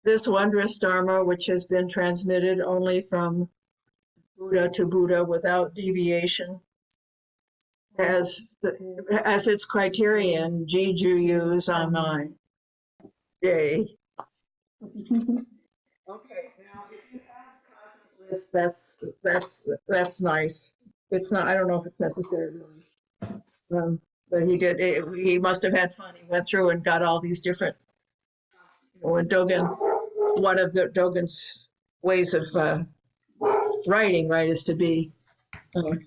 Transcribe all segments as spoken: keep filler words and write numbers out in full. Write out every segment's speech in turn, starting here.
this wondrous Dharma, which has been transmitted only from Buddha to Buddha without deviation, as as its criterion, Jeju Use Online. Yay. Okay, now if you have consciousness, that's that's that's nice. It's not. I don't know if it's necessary, really. Um, but he did. It, he must have had fun. He went through and got all these different. You know, when Dogen, one of the Dogen's ways of uh, writing, right, is to be um,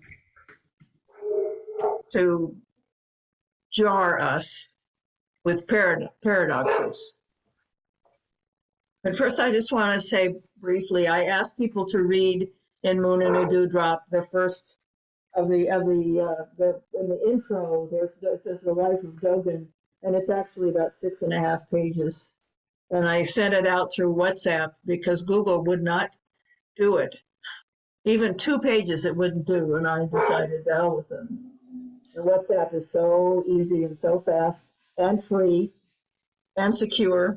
to jar us with parad- paradoxes. But first, I just want to say briefly, I asked people to read in Moon and a Dewdrop the first of the of the uh, the in the intro. There's it says the life of Dogen, and it's actually about six and a half pages. And I sent it out through WhatsApp because Google would not do it. Even two pages it wouldn't do, and I decided to hell with them. The WhatsApp is so easy and so fast and free and secure.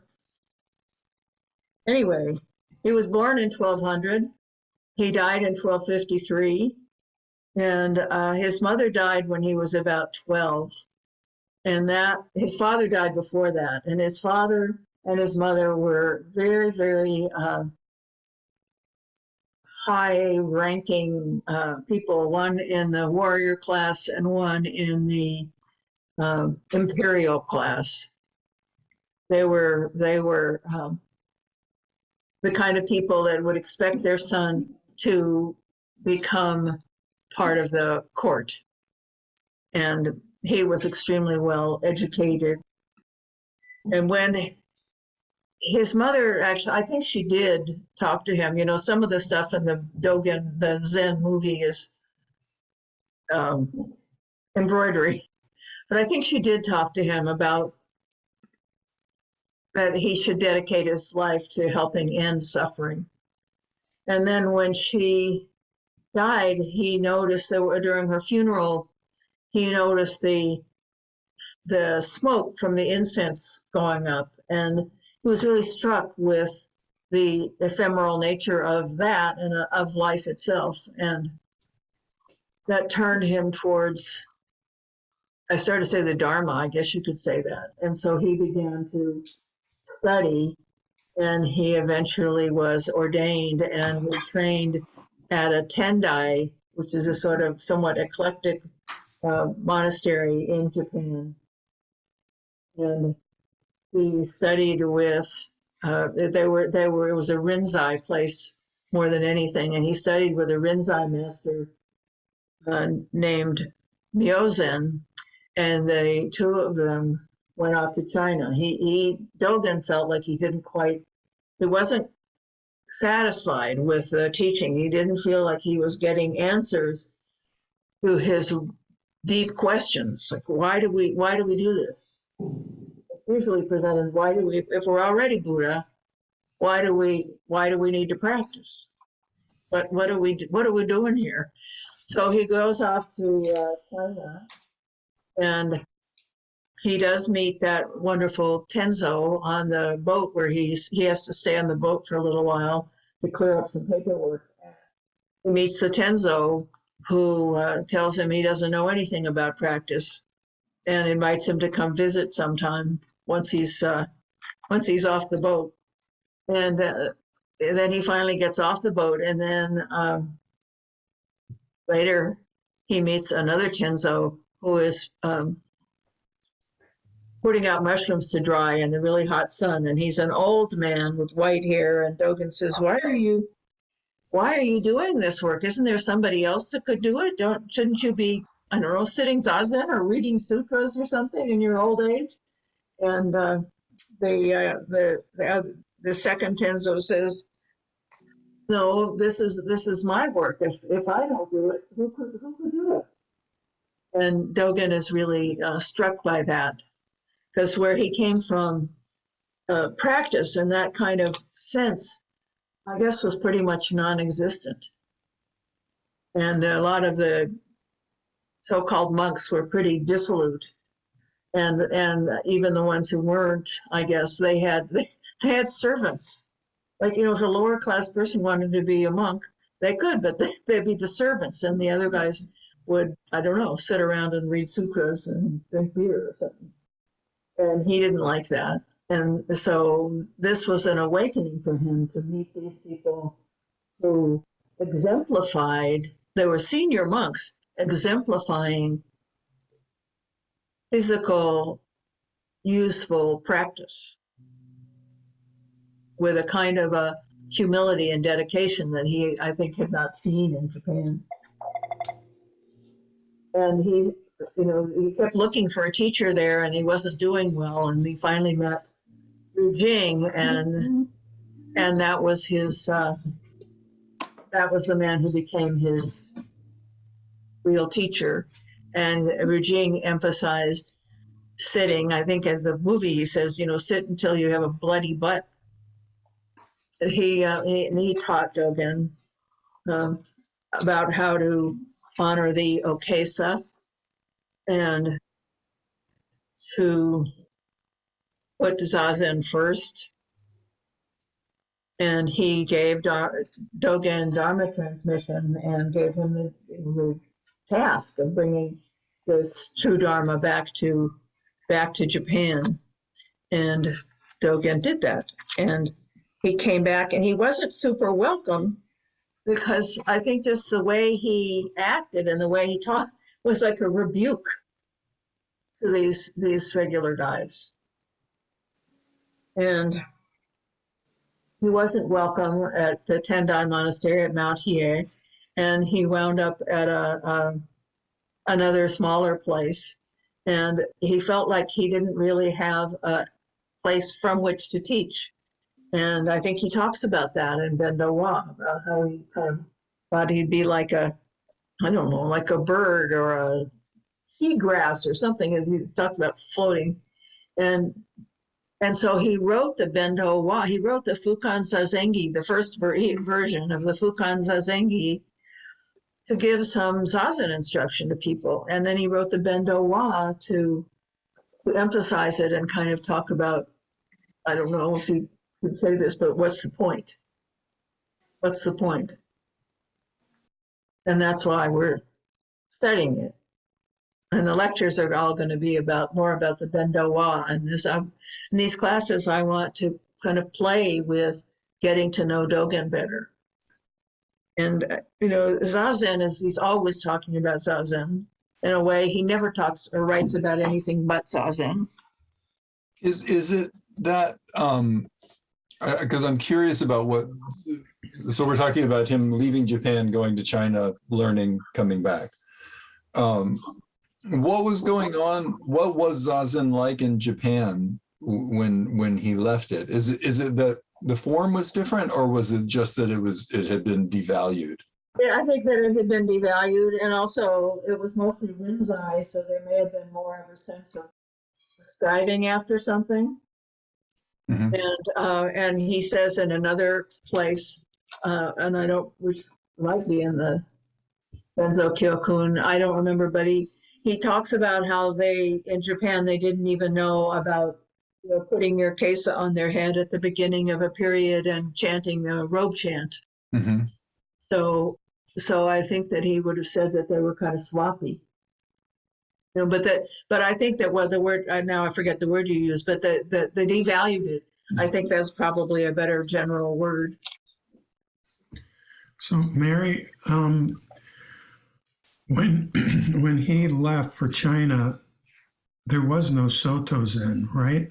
Anyway, he was born in twelve hundred. He died in twelve fifty-three. And uh, his mother died when he was about twelve. And that his father died before that. And his father and his mother were very, very uh, high-ranking uh, people, one in the warrior class and one in the uh, imperial class. They were, they were um, the kind of people that would expect their son to become part of the court. And he was extremely well educated. And when his mother actually, I think she did talk to him, you know, some of the stuff in the Dogen, the Zen movie is um, embroidery. But I think she did talk to him about that he should dedicate his life to helping end suffering. And then when she died, he noticed that during her funeral, he noticed the the smoke from the incense going up, and he was really struck with the ephemeral nature of that and uh, of life itself, and that turned him towards, I started to say the Dharma, I guess you could say that. And so he began to study, and he eventually was ordained and was trained at a Tendai, which is a sort of somewhat eclectic uh, monastery in Japan. And he studied with, uh, they were, they were, it was a Rinzai place more than anything. And he studied with a Rinzai master uh, named Myozen. And the two of them went off to China. He, he, Dogen felt like he didn't quite, he wasn't satisfied with the teaching. He didn't feel like he was getting answers to his deep questions. Like, why do we, why do we do this? It's usually presented, why do we, if we're already Buddha, why do we, why do we need to practice? But what are we, what are we doing here? So he goes off to uh, China, and he does meet that wonderful Tenzo on the boat where he's, he has to stay on the boat for a little while to clear up some paperwork. He meets the Tenzo, who uh, tells him he doesn't know anything about practice, and invites him to come visit sometime once he's uh, once he's off the boat. And uh, then he finally gets off the boat, and then um, later he meets another Tenzo who is um, putting out mushrooms to dry in the really hot sun, and he's an old man with white hair. And Dogen says, "Why are you, why are you doing this work? Isn't there somebody else that could do it? Don't shouldn't you be, I don't know, sitting zazen or reading sutras or something in your old age?" And uh, the, uh, the the the second Tenzo says, "No, this is this is my work. If if I don't do it, who could who could do it?" And Dogen is really uh, struck by that, because where he came from, uh, practice in that kind of sense, I guess, was pretty much non-existent. And a lot of the so-called monks were pretty dissolute. And and even the ones who weren't, I guess, they had they had servants. like, you know, if a lower class person wanted to be a monk, they could, but they, they'd be the servants, and the other guys would, I don't know, sit around and read sutras and drink beer or something. And he didn't like that. And so this was an awakening for him to meet these people who exemplified, they were senior monks exemplifying physical, useful practice with a kind of a humility and dedication that he, I think, had not seen in Japan. And he, you know, he kept looking for a teacher there, and he wasn't doing well. And he finally met Ru Jing, and mm-hmm. and that was his. Uh, that was the man who became his real teacher. And Ru Jing emphasized sitting. I think in the movie he says, you know, sit until you have a bloody butt. And he uh, he, and he taught Dogen um, about how to honor the Okesa and to put Zazen first. And he gave Dogen Dharma transmission and gave him the, the task of bringing this true Dharma back to back to Japan. And Dogen did that. And he came back, and he wasn't super welcome, because I think just the way he acted and the way he taught was like a rebuke to these these regular guys. And he wasn't welcome at the Tendai Monastery at Mount Hiei, and he wound up at a, a another smaller place. And he felt like he didn't really have a place from which to teach. And I think he talks about that in Bendo Wa, about how he kind of thought he'd be like a, I don't know, like a bird or a seagrass or something, as he's talked about floating. And and so he wrote the Bendo Wa. He wrote the Fukan Zazengi, the first ver- version of the Fukan Zazengi, to give some Zazen instruction to people. And then he wrote the Bendo Wa to, to emphasize it and kind of talk about, I don't know if he could say this, but what's the point? What's the point? And that's why we're studying it. And the lectures are all going to be about more about the Bendo Wa. And this, um, in these classes, I want to kind of play with getting to know Dogen better. And, uh, you know, Zazen is, he's always talking about Zazen. In a way, he never talks or writes about anything but Zazen. Is, is it that, um, because I'm curious about what, so we're talking about him leaving Japan, going to China, learning, coming back. Um, what was going on? What was Zazen like in Japan when when he left it? Is it is it that the form was different, or was it just that it was it had been devalued? Yeah, I think that it had been devalued, and also it was mostly Rinzai, so there may have been more of a sense of striving after something. Mm-hmm. And uh, and he says in another place, uh, and I don't, which might be in the Benzo Kyokun, I don't remember, but he, he talks about how they, in Japan, they didn't even know about, you know, putting their kesa on their head at the beginning of a period and chanting the robe chant. Mm-hmm. So, so I think that he would have said that they were kind of sloppy. You know, but that, but I think that what the word, now I forget the word you used, but that the, they devalued it. I think that's probably a better general word. So Mary, um, when when he left for China, there was no Soto Zen, right?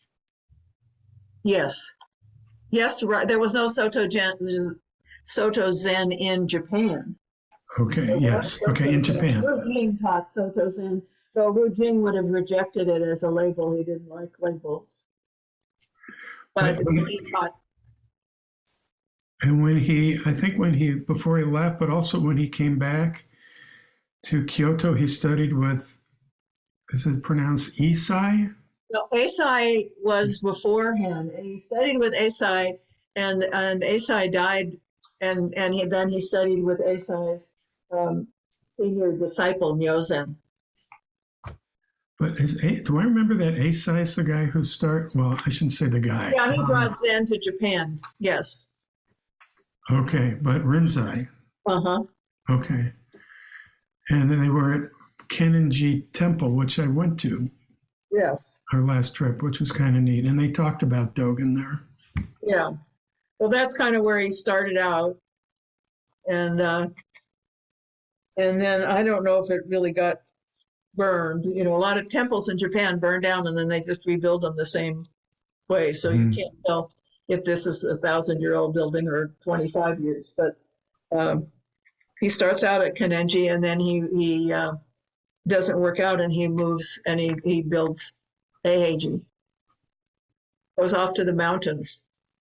Yes, yes, right. There was no Soto Zen, Soto Zen in Japan. Okay. Yes. Okay. In Japan. Ru Jing taught Soto Zen, though Ru Jing would have rejected it as a label. He didn't like labels. But when he taught. And when he, I think when he, before he left, but also when he came back to Kyoto, he studied with, is it pronounced Eisai? No, Eisai was before him. He studied with Eisai, and and Eisai died, and and he, then he studied with Eisai's um, senior disciple Nyozen. But is A, do I remember that Eisai is the guy who start? Well, I shouldn't say the guy. Yeah, he brought Zen to Japan. Yes. Okay, but Rinzai. Uh-huh. Okay. And then they were at Kenninji Temple, which I went to Yes. our last trip, which was kind of neat. And they talked about Dogen there. Yeah. Well, that's kind of where he started out. And uh, and then I don't know if it really got burned. You know, a lot of temples in Japan burn down and then they just rebuild them the same way. So Mm. you can't tell if this is a thousand year old building or twenty-five years. But um, he starts out at Kenninji and then he, he uh, doesn't work out and he moves and he, he builds Eiheiji. Goes off to the mountains.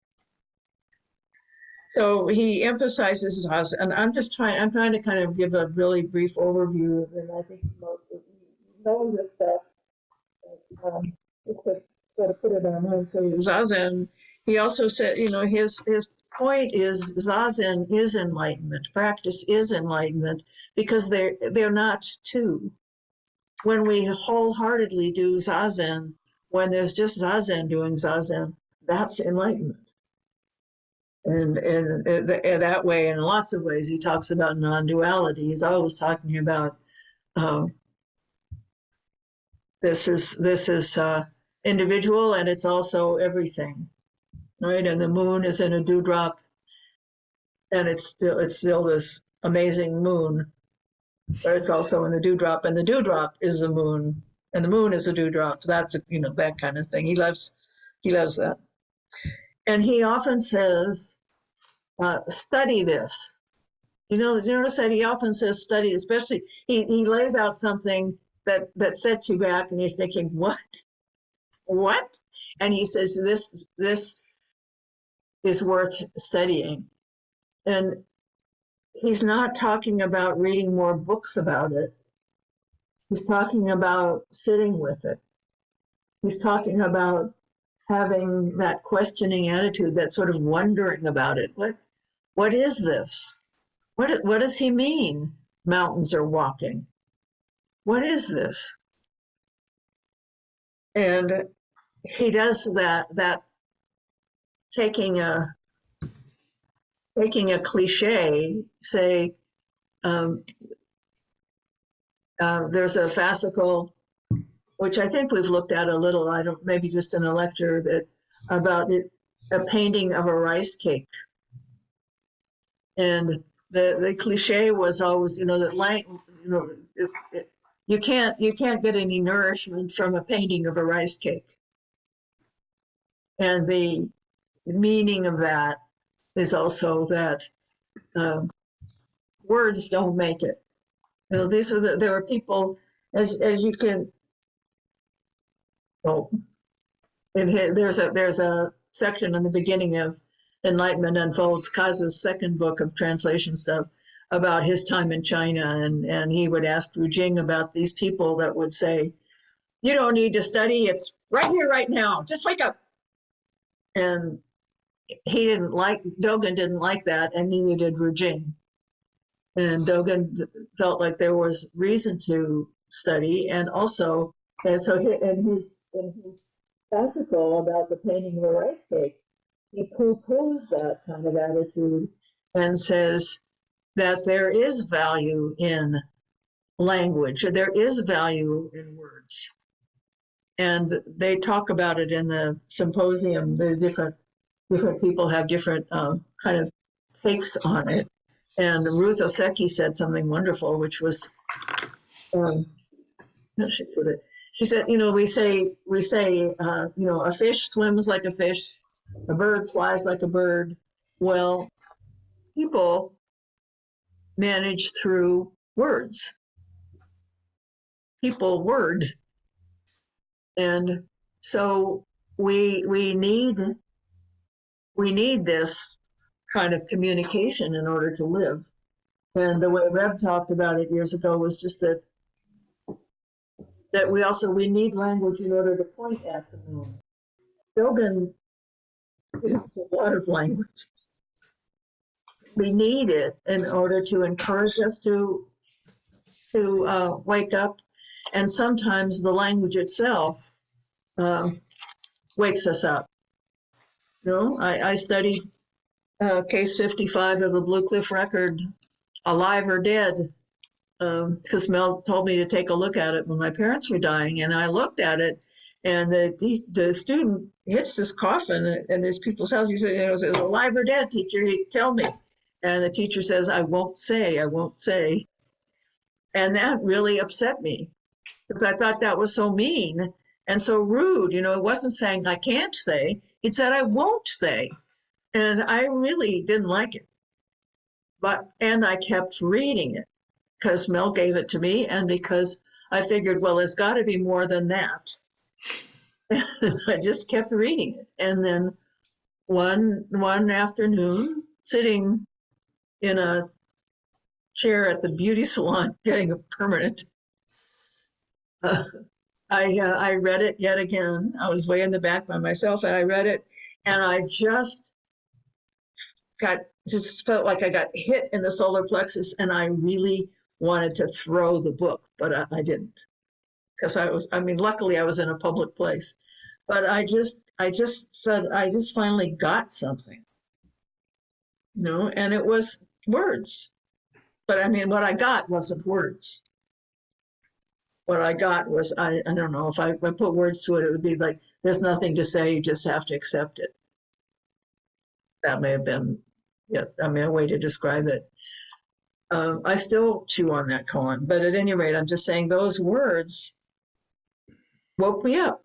So he emphasizes us, and I'm just trying, I'm trying to kind of give a really brief overview, and I think most of you know this stuff. But, um, just to sort of put it on mind. So Zazen, he also said, you know, his his point is Zazen is enlightenment, practice is enlightenment, because they're they're not two. When we wholeheartedly do Zazen, when there's just Zazen doing Zazen, that's enlightenment. And, and, and that way, in lots of ways, he talks about non-duality. He's always talking about um, this is this is uh, individual, and it's also everything, right? And the moon is in a dewdrop, and it's still it's still this amazing moon, but it's also in the dewdrop, and the dewdrop is the moon, and the moon is a dewdrop. That's a, you know, that kind of thing. He loves he loves that. And he often says, uh, study this. You know, you notice that he often says study, especially, he, he lays out something that, that sets you back and you're thinking, what? What? And he says, this, this is worth studying. And he's not talking about reading more books about it. He's talking about sitting with it. He's talking about having that questioning attitude, that sort of wondering about it. What, what is this? What, what does he mean? Mountains are walking. What is this? And he does that, that taking a, taking a cliche, say, um, uh, there's a fascicle, which I think we've looked at a little, I don't, maybe just in a lecture, that about it, a painting of a rice cake. And the, the cliche was always, you know, that like, you know, it, it, you can't you can't get any nourishment from a painting of a rice cake. And the meaning of that is also that um, words don't make it. You know, these are the, there are people, as as you can. Well, in here, there's a there's a section in the beginning of Enlightenment Unfolds, Kaza's second book of translation stuff, about his time in China, and and he would ask Wu Jing about these people that would say, "You don't need to study; it's right here, right now. Just wake up." And he didn't like Dogen didn't like that, and neither did Wu Jing. And Dogen felt like there was reason to study, and also, and so he, in his in his fascicle about the painting of a rice cake, he poo-poos that kind of attitude and says that there is value in language, there is value in words. And they talk about it in the symposium. There are different different people have different uh, kind of takes on it. And Ruth Oseki said something wonderful, which was, um, how she put it? She said, you know, we say, we say, uh, you know, a fish swims like a fish, a bird flies like a bird. Well, people manage through words. People word. And so we we need we need this kind of communication in order to live. And the way Reb talked about it years ago was just that that we also we need language in order to point at the moon. Dogen uses a lot of language. We need it in order to encourage us to to uh, wake up. And sometimes the language itself um, wakes us up. You know, I, I studied uh, case fifty-five of the Blue Cliff Record, alive or dead, because um, Mel told me to take a look at it when my parents were dying, and I looked at it, and the the, the student hits this coffin in these people's house. He said, you know, is it alive or dead, teacher? He tell me. And the teacher says, I won't say, I won't say. And that really upset me because I thought that was so mean and so rude. You know, it wasn't saying I can't say, it said I won't say. And I really didn't like it. But, and I kept reading it because Mel gave it to me and because I figured, well, it's got to be more than that. I just kept reading it. And then one one afternoon, sitting in a chair at the beauty salon, getting a permanent, uh, I uh, I read it yet again. I was way in the back by myself, and I read it, and I just got just felt like I got hit in the solar plexus, and I really wanted to throw the book, but I, I didn't, because I was. I mean, luckily I was in a public place, but I just I just said I just finally got something, you know, and it was words. But I mean, what I got wasn't words. What I got was, I, I don't know, if I, I put words to it, it would be like, there's nothing to say, you just have to accept it. That may have been, yeah, I mean, a way to describe it. Um, I still chew on that koan, but at any rate, I'm just saying those words woke me up.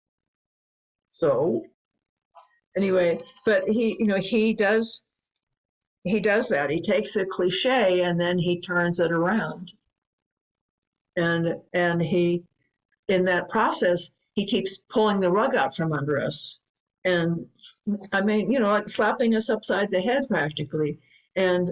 So, anyway, but he, you know, he does, he does that. He takes a cliche and then he turns it around. And and he, in that process, he keeps pulling the rug out from under us. And I mean, you know, like slapping us upside the head practically. And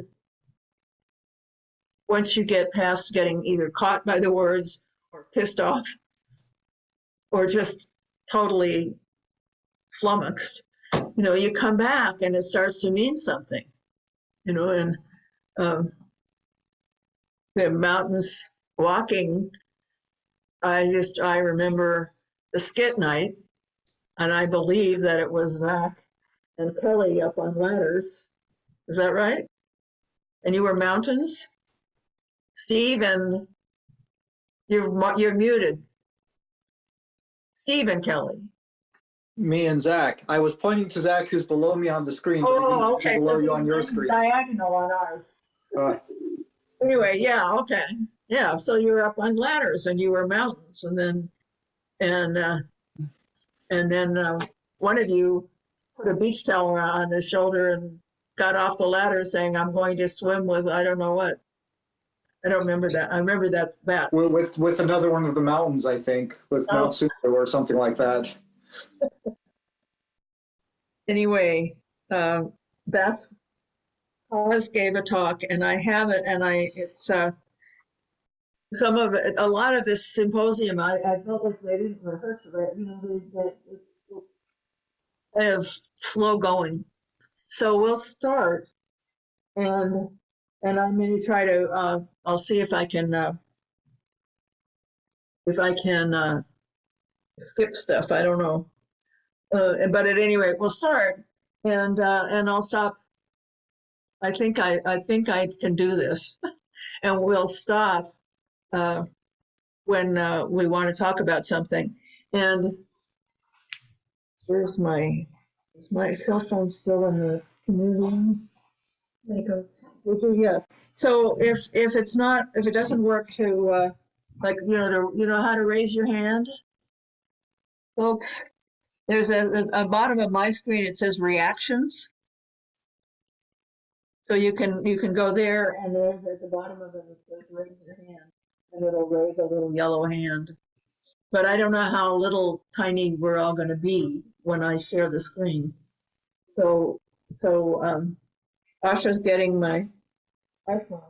once you get past getting either caught by the words or pissed off or just totally flummoxed, you know, you come back and it starts to mean something, you know, and um, the mountains walking, I just, I remember the skit night, and I believe that it was Zach and Kelly up on ladders. Is that right? And you were mountains? Steve, and you're, you're muted. Steve and Kelly. Me and Zach. I was pointing to Zach, who's below me on the screen. but Oh, he's okay. Below This you is, on your this is screen. diagonal on ours. Uh, Anyway, yeah, okay. Yeah, so you were up on ladders and you were mountains, and then, and, uh, and then uh, one of you put a beach towel on his shoulder and got off the ladder saying, I'm going to swim with, I don't know what. I don't remember that. I remember that, that. with, with with another one of the mountains, I think, with Oh. Mount Susa or something like that. Anyway, uh, that's, Hollis gave a talk and I have it, and I, it's, uh, some of it, a lot of this symposium, I, I felt like they didn't rehearse it, you know, they, they, it's, it's kind of slow going. So we'll start, and and I'm going to try to, uh, I'll see if I can, uh, if I can uh, skip stuff. I don't know, uh, but at any rate, we'll start, and uh, and I'll stop. I think I I think I can do this, and we'll stop uh, when uh, we want to talk about something. And where's my is my cell phone still in the community? There you go. Yeah. So if if it's not, if it doesn't work to uh, like, you know, to, you know how to raise your hand, folks. There's a, a, a bottom of my screen. It says reactions. So you can you can go there, and there's at the bottom of it, it says raise your hand, and it'll raise a little yellow hand. But I don't know how little tiny we're all going to be when I share the screen. So so um, Asha's getting my iPhone.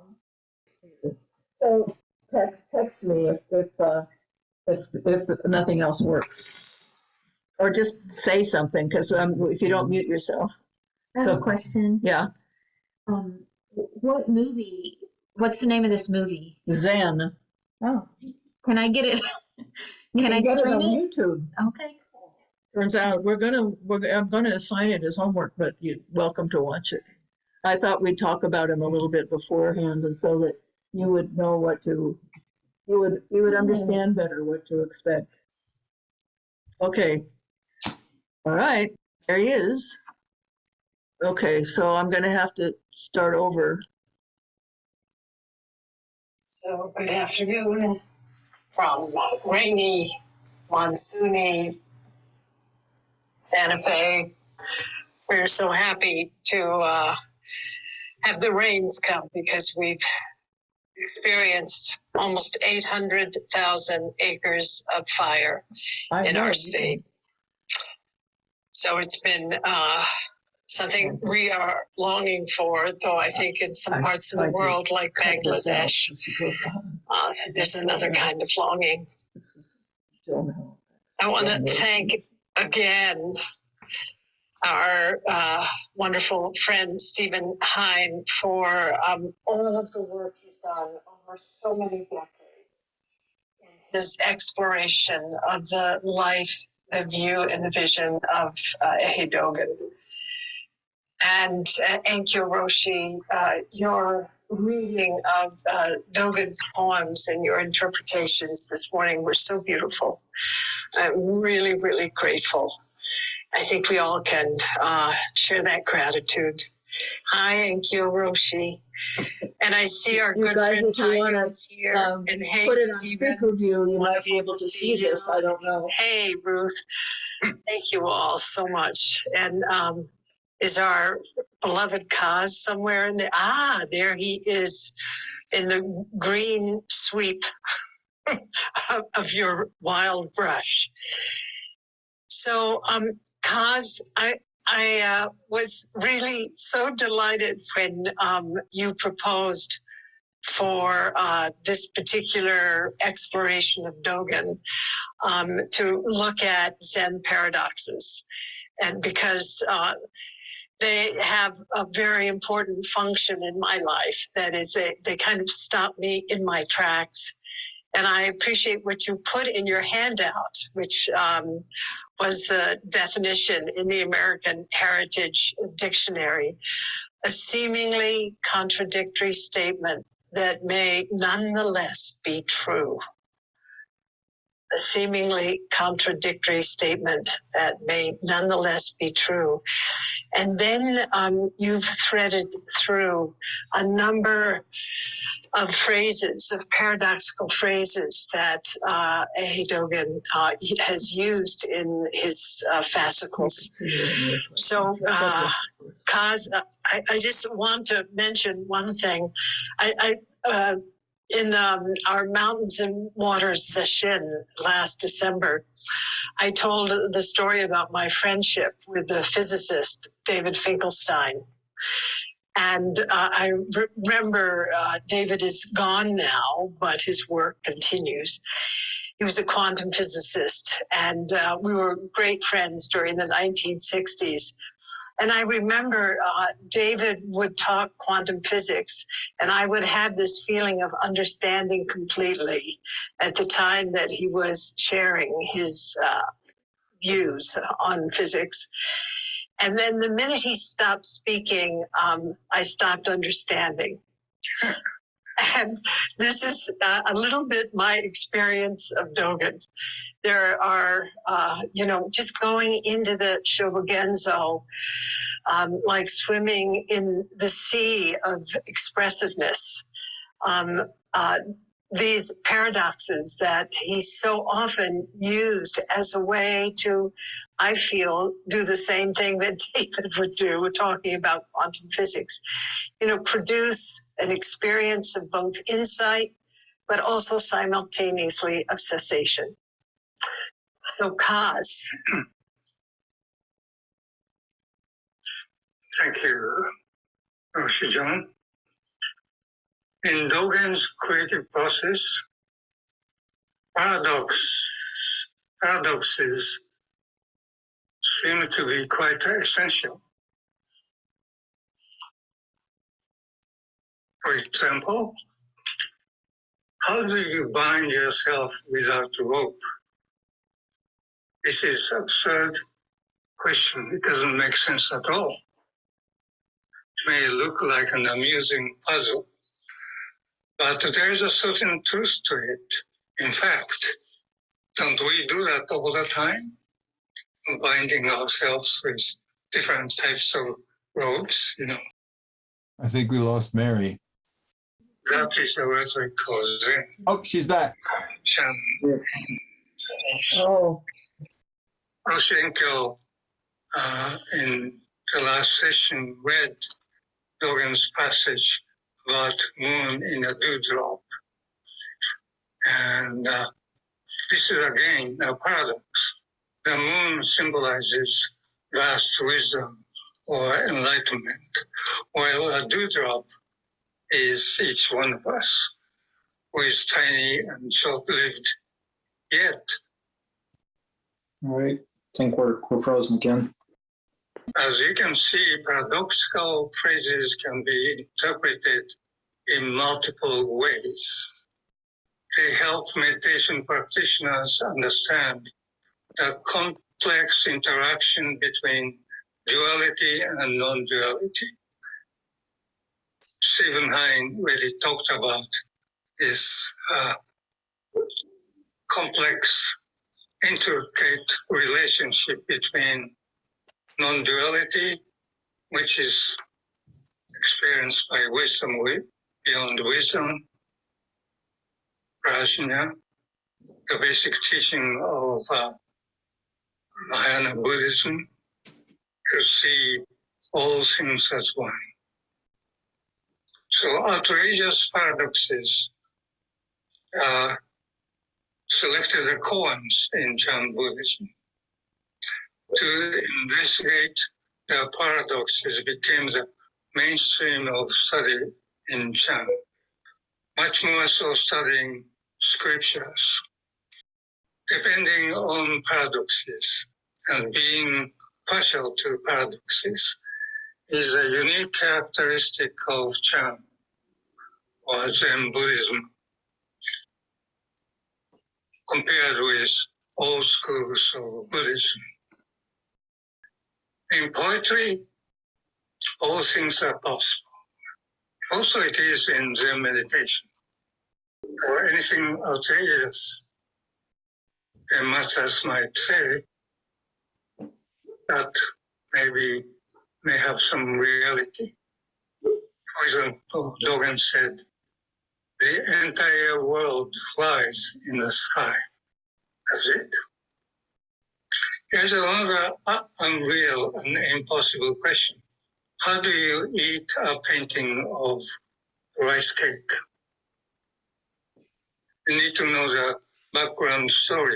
So text text me if if uh, if if nothing else works, or just say something, because um, if you don't mute yourself. I have So- a question. Yeah, Um, what movie? What's the name of this movie? Zen. Oh, Can I get it? You Can I get it stream on it? YouTube. Okay. Turns out we're gonna, we're, I'm gonna assign it as homework, but you're welcome to watch it. I thought we'd talk about him a little bit beforehand, and so that you would know what to, you would, you would understand better what to expect. Okay. All right, there he is. Okay, so I'm gonna have to start over. So good afternoon from rainy, monsoony Santa Fe. We're so happy to uh, have the rains come because we've experienced almost eight hundred thousand acres of fire I in know. our state. So it's been uh, something we are longing for, though I think in some I parts of the tried to world, like cut this out Bangladesh, just because, uh, uh, there's another kind of longing. this is still now. I want to thank again our uh, wonderful friend Stephen Hine for um, all of the work he's done over so many decades in his exploration of the life, the view, and the vision of uh, Ehe Dogen. And uh, Enkyo Roshi, uh, your reading of uh, Dogen's poems and your interpretations this morning were so beautiful. I'm really, really grateful. I think we all can uh, share that gratitude. Hi, Enkyo Roshi. And I see our You good guys, friend if you wanna, Tiger is here. Um, and hey, put it on Stephen. speaker view, you might be Wonderful able to to see see this, you. I don't know. Hey, Ruth. Thank you all so much. And um, is our beloved Kaz somewhere in there? Ah, there he is in the green sweep of, of your wild brush. So, um, Kaz, I I uh, was really so delighted when um, you proposed for uh, this particular exploration of Dogen um, to look at Zen paradoxes, and because uh, they have a very important function in my life. That is, they, they kind of stop me in my tracks. And I appreciate what you put in your handout, which um, was the definition in the American Heritage Dictionary, a seemingly contradictory statement that may nonetheless be true. A seemingly contradictory statement that may nonetheless be true. And then um, you've threaded through a number of phrases, of paradoxical phrases that uh, Ehe Dogen uh, has used in his uh, fascicles. So, uh, Kaz, I, I just want to mention one thing. I, I uh, in um, our Mountains and Waters session last December, I told the story about my friendship with the physicist David Finkelstein. And uh, I re- remember uh, David is gone now, but his work continues. He was a quantum physicist, and uh, we were great friends during the nineteen sixties. And I remember uh, David would talk quantum physics, and I would have this feeling of understanding completely at the time that he was sharing his uh, views on physics. And then the minute he stopped speaking, um, I stopped understanding. And this is uh, a little bit my experience of Dogen. There are, uh, you know, just going into the Shobogenzo, um, like swimming in the sea of expressiveness. Um, uh, these paradoxes that he so often used as a way to, I feel, do the same thing that David would do. We're talking about quantum physics, you know, produce an experience of both insight, but also simultaneously of cessation. So, Kaz. Thank you, Roshi-John. In Dogen's creative process, paradox, paradoxes seem to be quite essential. For example, how do you bind yourself without rope? This is absurd question. It doesn't make sense at all. It may look like an amusing puzzle, but there is a certain truth to it. In fact, don't we do that all the time? Binding ourselves with different types of ropes, you know. I think we lost Mary. That is the rhetorical Zen. Oh, she's back. Chan. Oh, Roshenko, uh, in the last session, read Dogen's passage about moon in a dewdrop. And uh, this is again a paradox. The moon symbolizes vast wisdom or enlightenment, while a dewdrop is each one of us, who is tiny and short-lived, yet, All right. I think we're, we're frozen again. as you can see, paradoxical phrases can be interpreted in multiple ways. They help meditation practitioners understand the complex interaction between duality and non-duality. Stephen Hein really talked about this uh, complex, intricate relationship between non-duality, which is experienced by wisdom beyond wisdom, prajna, the basic teaching of uh, Mahayana Buddhism, to see all things as one. So outrageous paradoxes are selected as koans in Chan Buddhism. To investigate the paradoxes became the mainstream of study in Chan, much more so studying scriptures. Depending on paradoxes and being partial to paradoxes is a unique characteristic of Chan or Zen Buddhism compared with all schools of Buddhism. In poetry, all things are possible. Also, it is in Zen meditation. Or anything outrageous, the masters might say that maybe may have some reality. For example, Dogen said, the entire world flies in the sky. That's it. Here's another unreal and impossible question. How do you eat a painting of rice cake? You need to know the background story.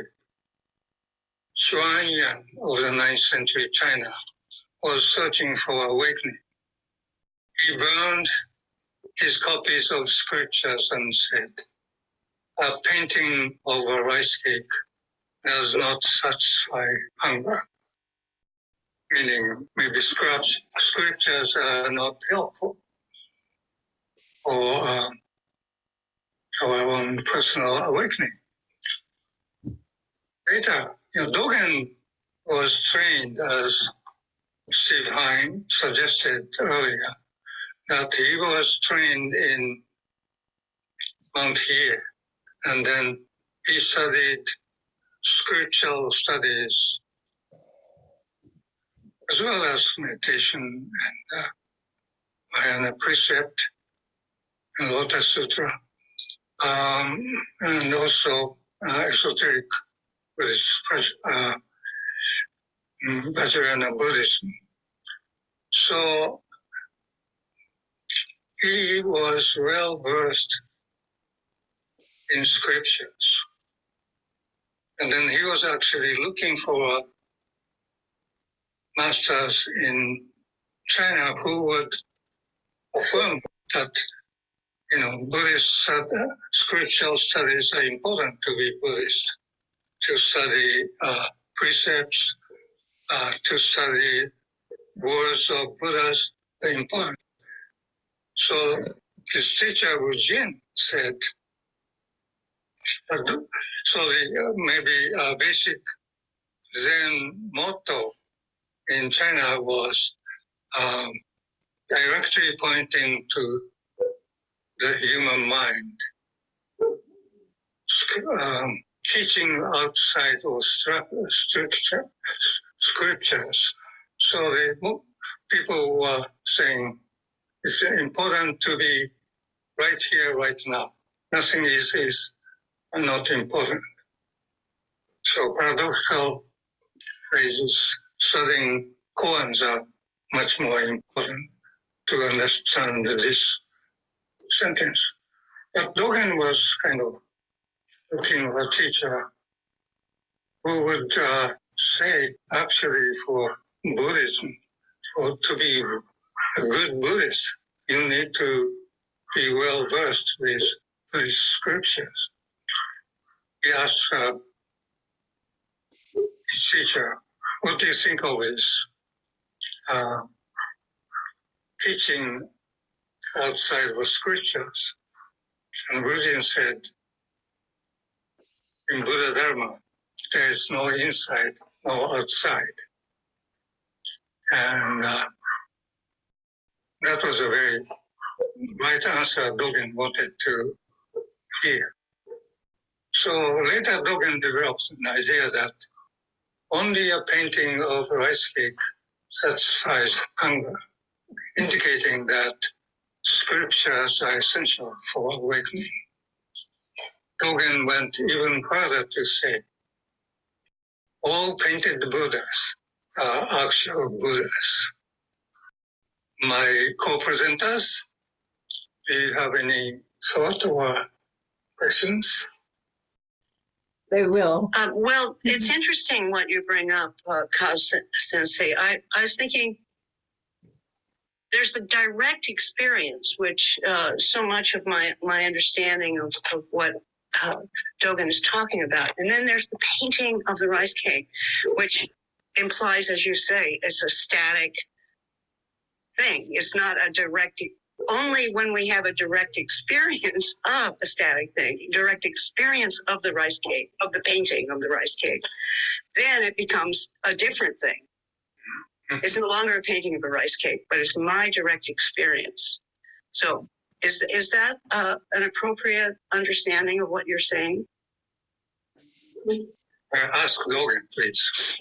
Xuan Yan of the ninth century China was searching for awakening. He burned his copies of scriptures and said, a painting of a rice cake does not satisfy hunger. Meaning maybe scriptures are not helpful for uh, our own personal awakening. Later, you know, Dogen was trained, as Steve Hein suggested earlier, that he was trained in Mount Hiei, and then he studied scriptural studies as well as meditation and uh, Mahayana precept and Lotus Sutra, um, and also uh, esoteric with uh, Vajrayana Buddhism. So he was well versed in scriptures. And then he was actually looking for masters in China who would affirm that, you know, Buddhist uh, scriptural studies are important to be Buddhist, to study uh, precepts, uh, to study words of Buddhas are important. So his teacher Wu Jin said, But, so the, uh, maybe a basic Zen motto in China was um, directly pointing to the human mind, um, teaching outside of stru- structure, scriptures. So the people were saying it's important to be right here, right now. Nothing is, is not important. So paradoxical phrases, studying koans are much more important to understand this sentence. But Dogen was kind of looking for a teacher who would uh, say, actually, for Buddhism, for to be a good Buddhist, you need to be well versed with Buddhist scriptures. He asked uh, his teacher, what do you think of this uh, teaching outside of the scriptures? And Buddhism said, in Buddha Dharma, there is no inside, no outside. And uh, that was a very right answer Dogen wanted to hear. So later Dogen developed an idea that only a painting of a rice cake satisfies hunger, indicating that scriptures are essential for awakening. Dogen went even further to say, all painted Buddhas are actual Buddhas. My co-presenters, do you have any thought or questions? They will. Um, well, it's interesting what you bring up, uh, Kaz Sensei. I, I was thinking there's the direct experience, which uh, so much of my, my understanding of, of what uh, Dogen is talking about. And then there's the painting of the rice cake, which implies, as you say, it's a static thing. It's not a direct, only when we have a direct experience of a static thing, direct experience of the rice cake, of the painting of the rice cake, then it becomes a different thing. It's no longer a painting of a rice cake, but it's my direct experience. So is is that uh, an appropriate understanding of what you're saying? Uh, ask Dogen, please.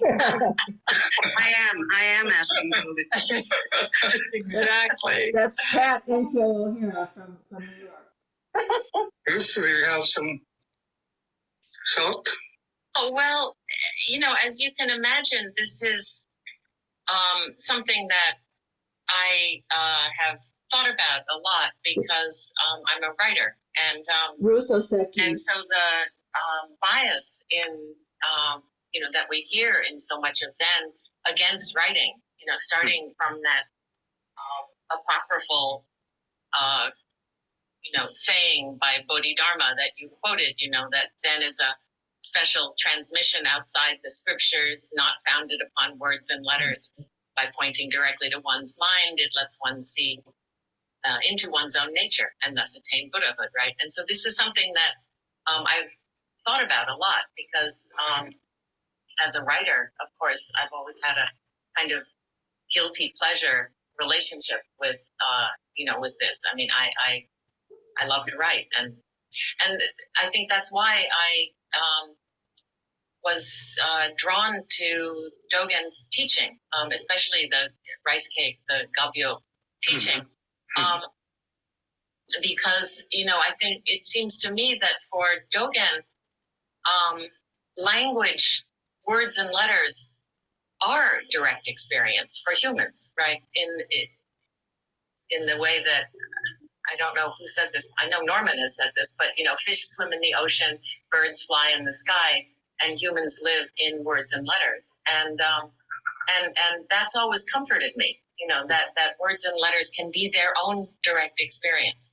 I am. I am asking you. Exactly. That's Pat and Phil here from, from New York. Bruce, do you have some thought? Oh, well, you know, as you can imagine, this is um, something that I uh, have thought about a lot because um, I'm a writer. And um, Ruth Oseki. and so the um, bias in, um, you know, that we hear in so much of Zen against writing, you know, starting from that um, apocryphal, uh, you know, saying by Bodhidharma that you quoted, you know, that Zen is a special transmission outside the scriptures, not founded upon words and letters. By pointing directly to one's mind, it lets one see uh, into one's own nature and thus attain Buddhahood, right? And so this is something that um, I've thought about a lot because um, as a writer, of course, I've always had a kind of guilty pleasure relationship with, uh, you know, with this. I mean, I, I, I love to write, and and I think that's why I um, was uh, drawn to Dogen's teaching, um, especially the rice cake, the Gabyo teaching, Mm-hmm. um, because, you know, I think it seems to me that for Dogen, um, language, words and letters are direct experience for humans, right? In in the way that, I don't know who said this, I know Norman has said this, but, you know, fish swim in the ocean, birds fly in the sky, and humans live in words and letters. And um, and and that's always comforted me, you know, that, that words and letters can be their own direct experience.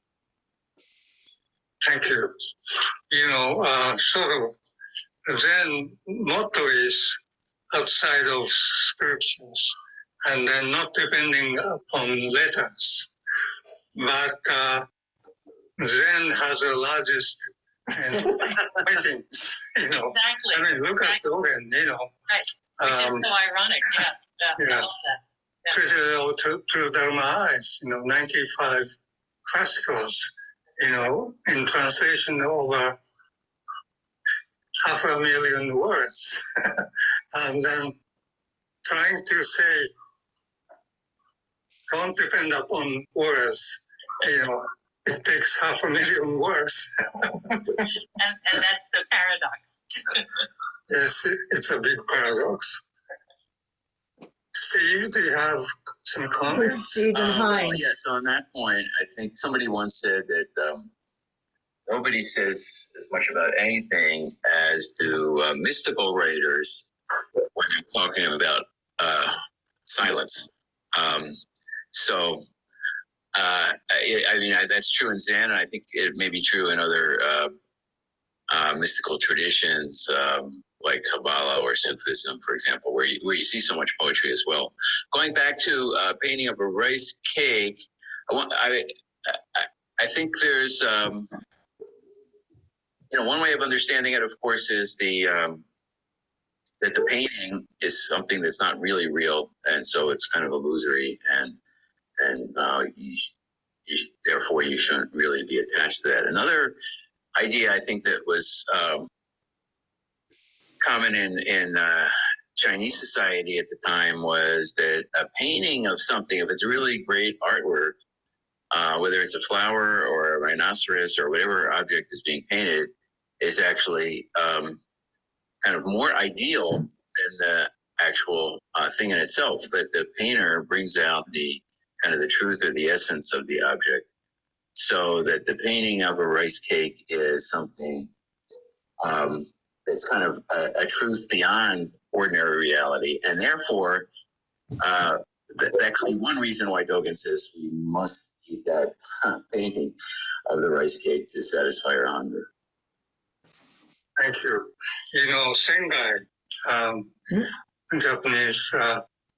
Thank you. You know, uh, sort of Zen motto is outside of scriptures and then not depending upon letters. But uh, Zen has the largest and paintings, you know. Exactly. I mean, look at Dogen, you know. Right. Which Um, is so ironic. Yeah. Yeah. yeah. I love that. to, to, to Dharma Eyes, you know, ninety-five classicals, you know, in translation over half a million words. And then trying to say, don't depend upon words, you know, it takes half a million words. And, and that's the paradox. Yes, it's a big paradox. Steve, do you have some comments? Stephen Uh, well, Hine. yes, on that point, I think somebody once said that um, nobody says as much about anything as do uh, mystical writers when they're talking about uh, silence. Um, so, uh, I, I mean, I, that's true in Zen, and I think it may be true in other uh, uh, mystical traditions. Um, like Kabbalah or Sufism, for example, where you, where you see so much poetry as well. Going back to uh, painting of a rice cake, I, want, I, I, I think there's, um, you know, one way of understanding it, of course, is the um, that the painting is something that's not really real, and so it's kind of illusory, and and uh, you, you, therefore you shouldn't really be attached to that. Another idea I think that was um, common in in uh, Chinese society at the time was that a painting of something, if it's a really great artwork, uh, whether it's a flower or a rhinoceros or whatever object is being painted, is actually um, kind of more ideal than the actual uh, thing in itself. That the painter brings out the kind of the truth or the essence of the object, so that the painting of a rice cake is something. Um, It's kind of a, a truth beyond ordinary reality. And therefore, uh, th- that could be one reason why Dogen says we must eat that painting of the rice cake to satisfy our hunger. Thank you. You know, Sengai, um, Japanese uh,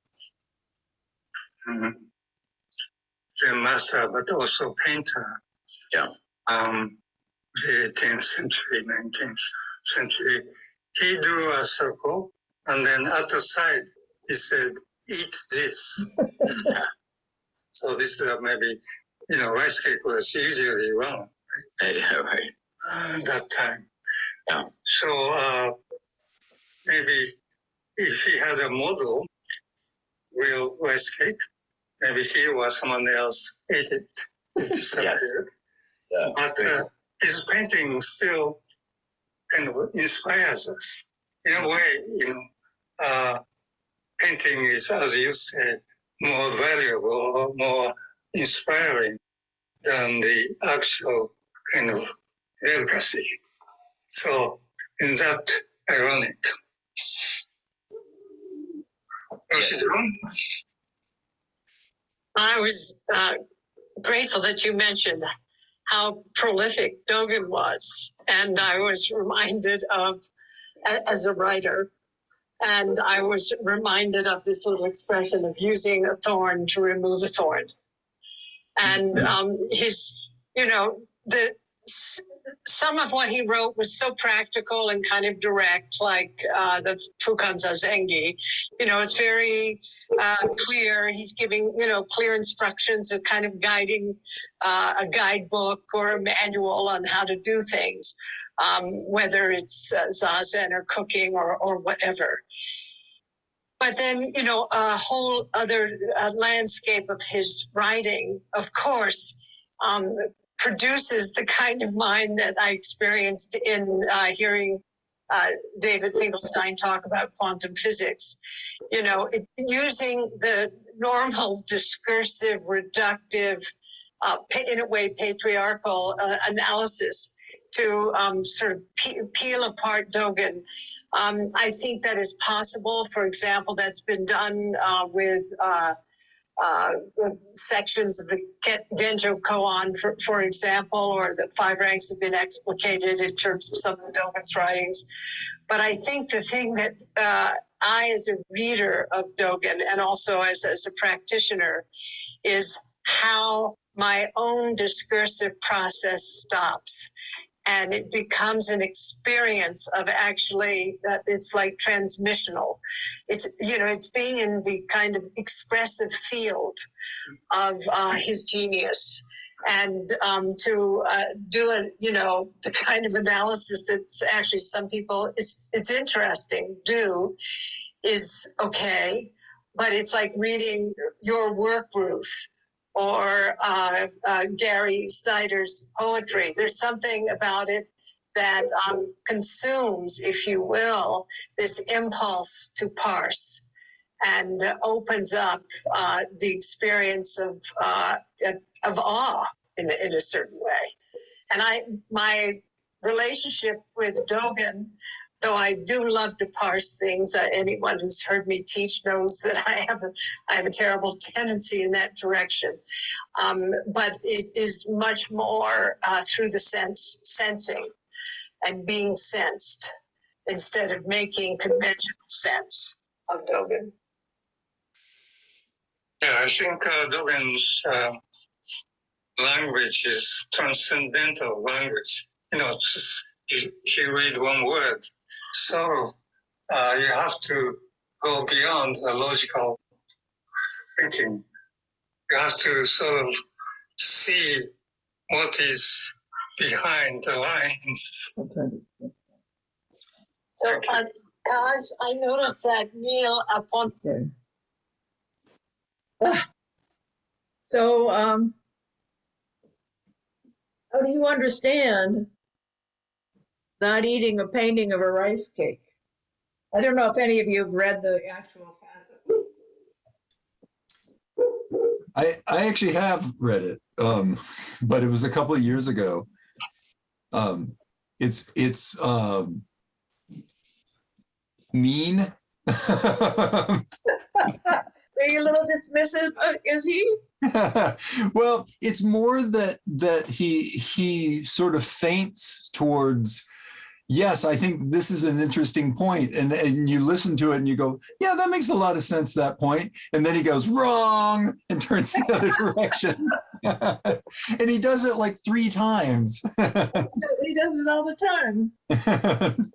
Zen master, but also painter. Yeah. Um, the eighteenth century, nineteenth century. He drew a circle, and then at the side, he said, eat this. So this is uh, maybe, you know, rice cake was usually wrong. Yeah, right. Uh, that time. Yeah. So uh, maybe if he had a model, real rice cake, maybe he or someone else ate it. It disappeared. Yeah. But uh, his painting still kind of inspires us. In a way, you know, uh, painting is, as you say, more valuable or more inspiring than the actual kind of legacy. So, in that, ironic. Yes. I was uh, grateful that you mentioned how prolific Dogen was. And I was reminded of, a- as a writer, and I was reminded of this little expression of using a thorn to remove a thorn. And um, his, you know, the s- some of what he wrote was so practical and kind of direct, like uh, the Fukan Zazengi. You know, it's very uh, clear. He's giving, you know, clear instructions and kind of guiding uh, a guidebook or a manual on how to do things, um, whether it's uh, Zazen or cooking or, or whatever. But then, you know, a whole other uh, landscape of his writing, of course, um, produces the kind of mind that I experienced in uh, hearing uh, David Finkelstein talk about quantum physics. You know, it, using the normal discursive, reductive, uh, in a way, patriarchal uh, analysis to um, sort of pe- peel apart Dogen. Um, I think that is possible. For example, that's been done uh, with, uh, uh, with sections of the Genjo Koan, for, for example, or the five ranks have been explicated in terms of some of Dogen's writings. But I think the thing that uh, I, as a reader of Dogen, and also as, as a practitioner, is how my own discursive process stops. and it becomes an experience of actually, uh, it's like transmissional. It's, you know, it's being in the kind of expressive field of uh, his genius. And um, to uh, do a, you know, the kind of analysis that's actually some people, it's it's interesting, do, is okay, but it's like reading your work, Ruth, or uh, uh, Gary Snyder's poetry. There's something about it that um, consumes, if you will, this impulse to parse, and uh, opens up uh, the experience of uh, of awe in a, in a certain way. And I, my relationship with Dogen, though I do love to parse things, uh, anyone who's heard me teach knows that I have a, I have a terrible tendency in that direction. Um, but it is much more uh, through the sense sensing and being sensed instead of making conventional sense of Dogen. Yeah, I think uh, Dogen's uh, language is transcendental language. You know, just, he, he read one word. So uh, you have to go beyond the logical thinking. You have to sort of see what is behind the lines. So, uh, guys, I noticed that Neil upon. Okay. Ah. So, um, how do you understand not eating a painting of a rice cake? I don't know if any of you have read the actual passage. I, I actually have read it, um, but it was a couple of years ago. Um, it's it's um, mean. Are you a little dismissive? Uh, is he? Well, it's more that that he he sort of feints towards, yes, I think this is an interesting point, and and you listen to it and you go, yeah, that makes a lot of sense, that point, and then he goes wrong and turns the other direction. And he does it like three times. He does it all the time.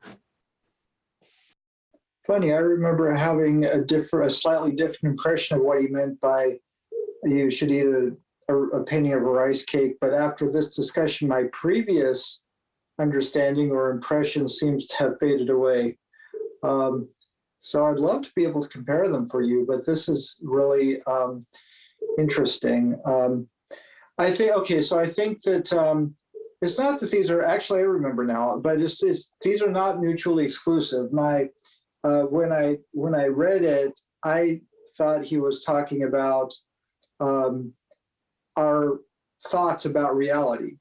Funny, I remember having a different, a slightly different impression of what he meant by you should eat a, a, a painting of a rice cake. But after this discussion, my previous understanding or impression seems to have faded away. Um, so I'd love to be able to compare them for you, but this is really um, interesting. Um, I think, okay, so I think that um, it's not that these are, actually I remember now, but it's, it's these are not mutually exclusive. My Uh, when I when I read it, I thought he was talking about um, our thoughts about reality.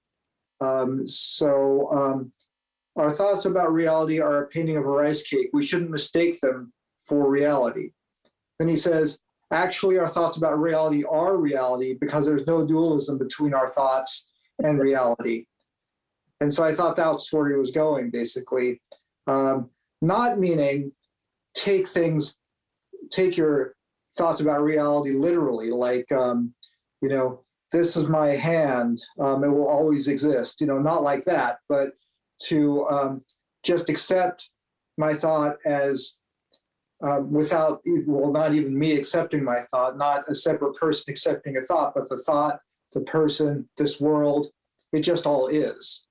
Um, so um, our thoughts about reality are a painting of a rice cake. We shouldn't mistake them for reality. Then he says, actually, our thoughts about reality are reality because there's no dualism between our thoughts and reality. And so I thought that's where he was going, basically. Um, Not meaning take things, take your thoughts about reality literally, like, um, you know, this is my hand, um, it will always exist, you know, not like that, but to um, just accept my thought as um, without, well, not even me accepting my thought, not a separate person accepting a thought, but the thought, the person, this world, it just all is.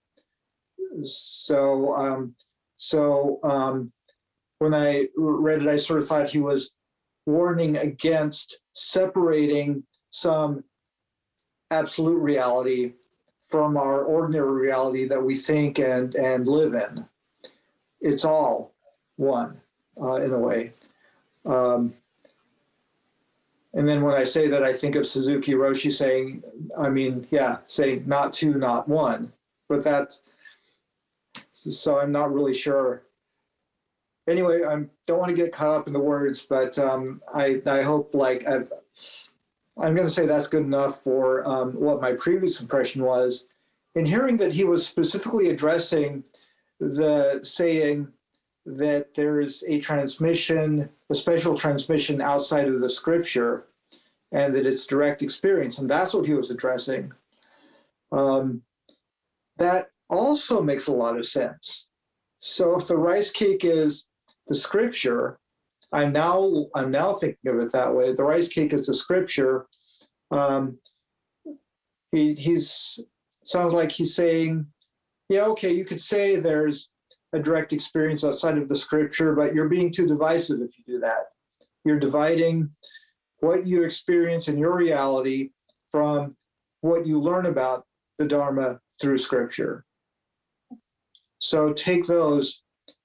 So, um, So um, when I read it, I sort of thought he was warning against separating some absolute reality from our ordinary reality that we think and, and live in. It's all one uh, in a way. Um, and then when I say that, I think of Suzuki Roshi saying, I mean, yeah, saying not two, not one, but that's, so I'm not really sure. Anyway, I don't want to get caught up in the words, but um, I, I hope like I've, I'm going to say that's good enough for um, what my previous impression was. In hearing that he was specifically addressing the saying that there's a transmission, a special transmission outside of the scripture, and that it's direct experience, and that's what he was addressing. Um, that also makes a lot of sense. So if the rice cake is the scripture, I'm now I'm now thinking of it that way. The rice cake is the scripture. Um, he he's sounds like he's saying, yeah, okay, you could say there's a direct experience outside of the scripture, but you're being too divisive if you do that. You're dividing what you experience in your reality from what you learn about the Dharma through scripture. So take those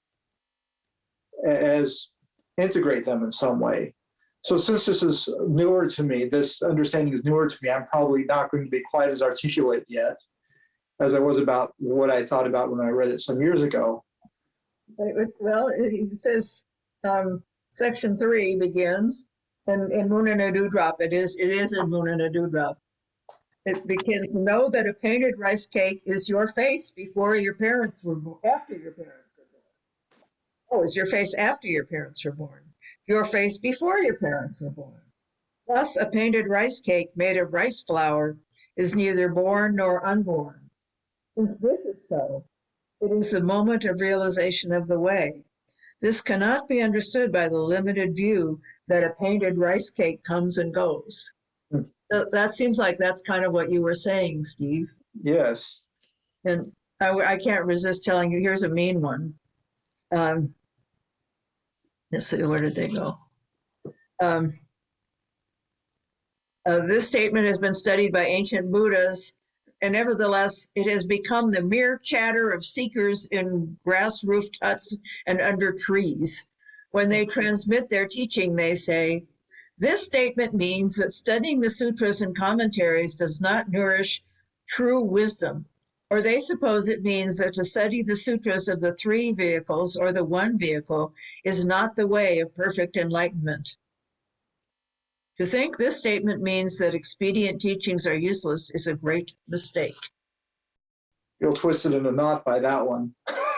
as integrate them in some way. So since this is newer to me, this understanding is newer to me, I'm probably not going to be quite as articulate yet as I was about what I thought about when I read it some years ago. Well, it says, um, section three begins, and in Moon and a Dewdrop, it is, it is in Moon and a Dewdrop. It begins, know that a painted rice cake is your face before your parents were born, after your parents were born. Oh, it's your face after your parents were born. Your face before your parents were born. Thus, a painted rice cake made of rice flour is neither born nor unborn. Since this is so, it is the moment of realization of the way. This cannot be understood by the limited view that a painted rice cake comes and goes. Hmm. That seems like that's kind of what you were saying, Steve. Yes. And I, I can't resist telling you, here's a mean one. Um, let's see, where did they go? Um, uh, this statement has been studied by ancient Buddhas, and nevertheless, it has become the mere chatter of seekers in grass-roofed huts and under trees. When they transmit their teaching, they say, this statement means that studying the sutras and commentaries does not nourish true wisdom, or they suppose it means that to study the sutras of the three vehicles or the one vehicle is not the way of perfect enlightenment. To think this statement means that expedient teachings are useless is a great mistake. You'll twist it in a knot by that one.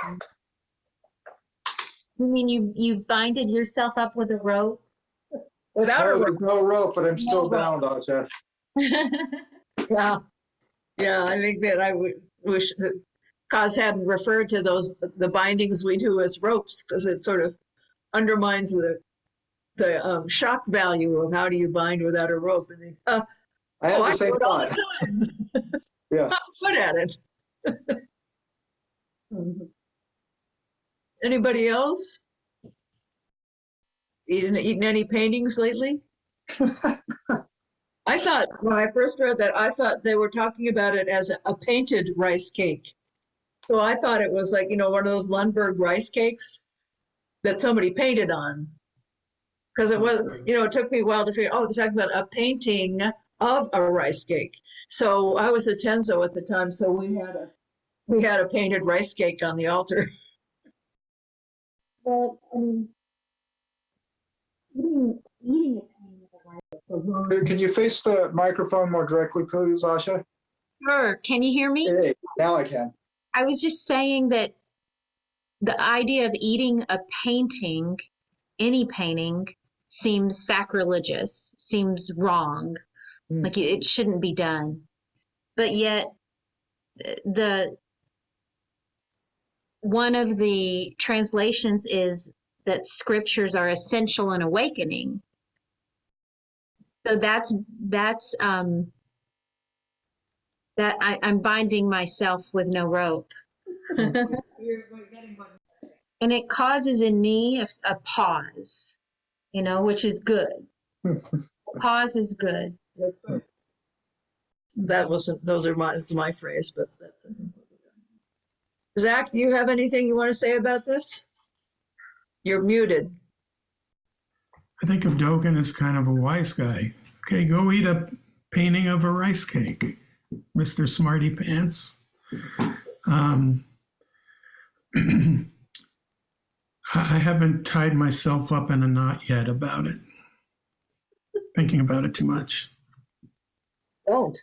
You mean you you binded yourself up with a rope? Without a No, rope. there's no rope, but I'm still bound, Asha. Yeah, yeah, I think that I would wish that Kaz hadn't referred to those, the bindings we do as ropes, because it sort of undermines the the um, shock value of how do you bind without a rope. And they, uh, I had oh, the I same do it all the thought. time. Yeah. I'm good at it. Anybody else? Eaten, eaten any paintings lately? I thought, when I first read that, I thought they were talking about it as a, a painted rice cake. So I thought it was like, you know, one of those Lundberg rice cakes that somebody painted on. Because it was, you know, it took me a while to figure, oh, they're talking about a painting of a rice cake. So I was at Tenzo at the time, so we had a we had a painted rice cake on the altar. Well, I mean, eating, eating a painting of a rice cake. Can you face the microphone more directly, please, Asha? Sure. Can you hear me? Hey, now I can. I was just saying that the idea of eating a painting, any painting, seems sacrilegious, seems wrong, Mm. like it, it shouldn't be done. But yet, the one of the translations is that scriptures are essential in awakening. So that's that's um, that I, I'm binding myself with no rope. And it causes in me a, a pause, you know, which is good. Pause is good. That's right. That wasn't, those are my, it's my phrase, but that's. Zach, do you have anything you want to say about this? You're muted. I think of Dogen as kind of a wise guy. Okay, go eat a painting of a rice cake, Mister Smarty Pants. Um, I haven't tied myself up in a knot yet about it. Thinking about it too much. Don't.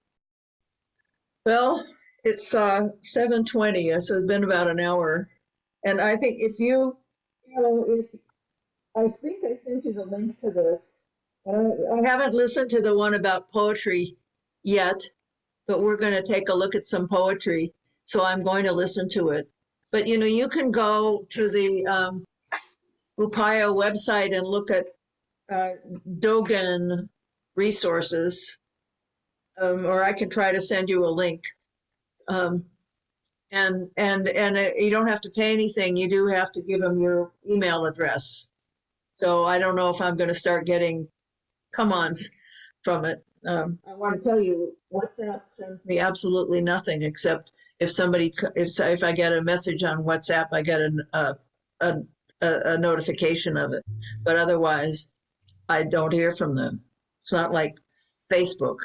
Well, it's uh, seven twenty, so it's been about an hour. And I think if you, you know, if, I think I sent you the link to this. Uh, I haven't listened to the one about poetry yet, but we're going to take a look at some poetry. so I'm going to listen to it. But you know, you can go to the um, Upaya website and look at uh, Dogen resources, um, or I can try to send you a link. Um, and and and uh, you don't have to pay anything. You do have to give them your email address. So I don't know if I'm going to start getting come-ons from it. Um, I want to tell you, WhatsApp sends me absolutely nothing except if somebody, if if I get a message on WhatsApp, I get an, uh, a, a a notification of it. But otherwise, I don't hear from them. It's not like Facebook.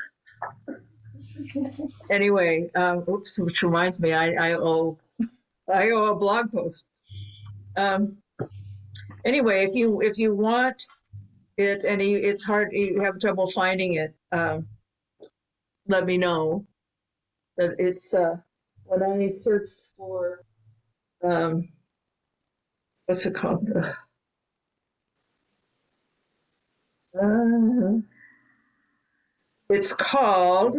Anyway, um, oops, which reminds me, I, I owe I owe a blog post. Um, anyway, if you if you want it and you, it's hard, you have trouble finding it, um, let me know. But it's uh, when I searched for um, what's it called? Uh, it's called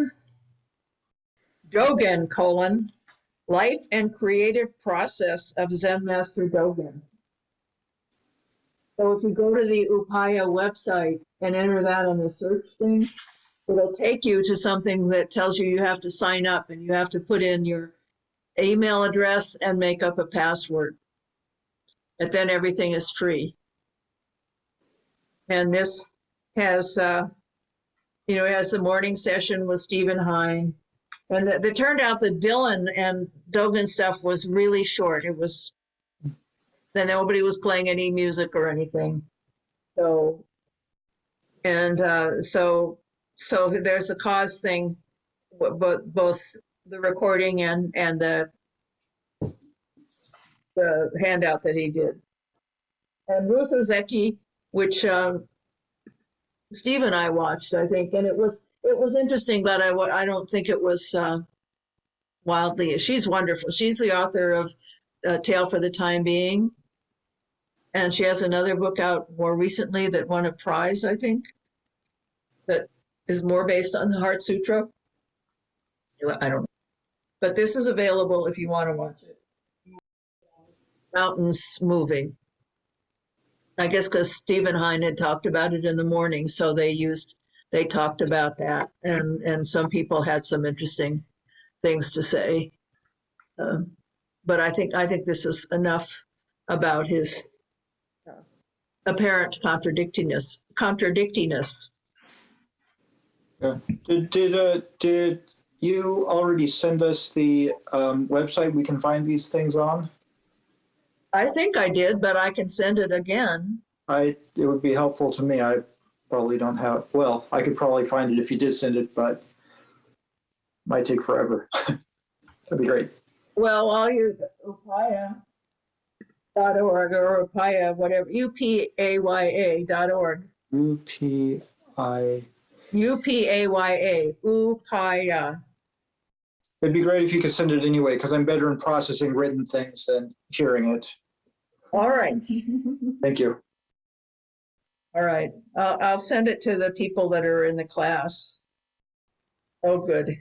Dogen, colon, Life and Creative Process of Zen Master Dogen. So if you go to the Upaya website and enter that in the search thing, it'll take you to something that tells you you have to sign up and you have to put in your email address and make up a password. And then everything is free. And this has, uh, you know, it has the morning session with Stephen Hine. And the, it turned out that Dylan and Dogen stuff was really short. It was, then nobody was playing any music or anything. So, and uh, so, so there's a cause thing, both, both the recording and, and the, the handout that he did. And Ruth Ozeki, which uh, Steve and I watched, I think, and it was, it was interesting, but I, I don't think it was uh, wildly. She's wonderful. She's the author of uh, Tale for the Time Being. And she has another book out more recently that won a prize, I think, that is more based on the Heart Sutra. I don't know. But this is available if you want to watch it. Mountains Moving. I guess because Stephen Hine had talked about it in the morning, so they used, they talked about that, and, and some people had some interesting things to say. Um, but I think I think this is enough about his uh, apparent contradictingness. Contradictingness. Yeah. Did did uh, did you already send us the um, website we can find these things on? I think I did, but I can send it again. I it would be helpful to me. I probably don't have. Well, I could probably find it if you did send it, but it might take forever. That'd be great. Well, I'll use upaya dot org or Upaya, whatever, U P A Y A dot org. U P I. U P A Y A, Upaya. It'd be great if you could send it anyway, because I'm better in processing written things than hearing it. All right. Thank you. All right. I'll, I'll send it to the people that are in the class. Oh, good.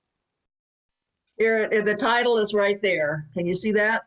Here, the title is right there. Can you see that?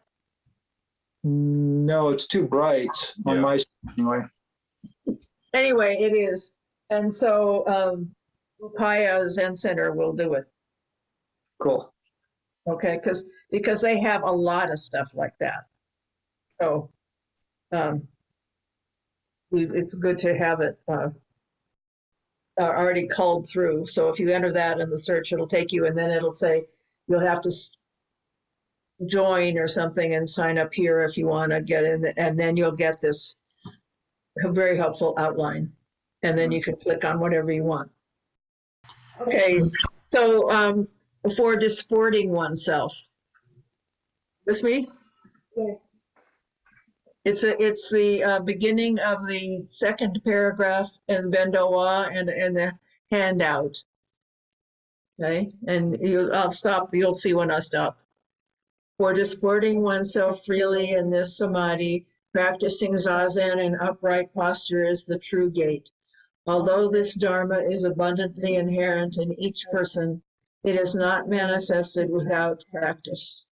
No, it's too bright on Yeah. my anyway. Anyway, it is. And so um, Upaya Zen Center will do it. Cool. Okay, because because they have a lot of stuff like that. So um, we, it's good to have it uh, uh, already culled through. So if you enter that in the search, it'll take you, and then it'll say you'll have to s- join or something and sign up here if you want to get in, and then you'll get this very helpful outline, and then you can click on whatever you want. Okay, so um, for disporting oneself. With me? Yes. It's a, it's the uh, beginning of the second paragraph in Bendoa and, and the handout. Okay, and you, I'll stop, you'll see when I stop. For disporting oneself freely in this samadhi, practicing zazen in upright posture is the true gate. Although this dharma is abundantly inherent in each person, it is not manifested without practice.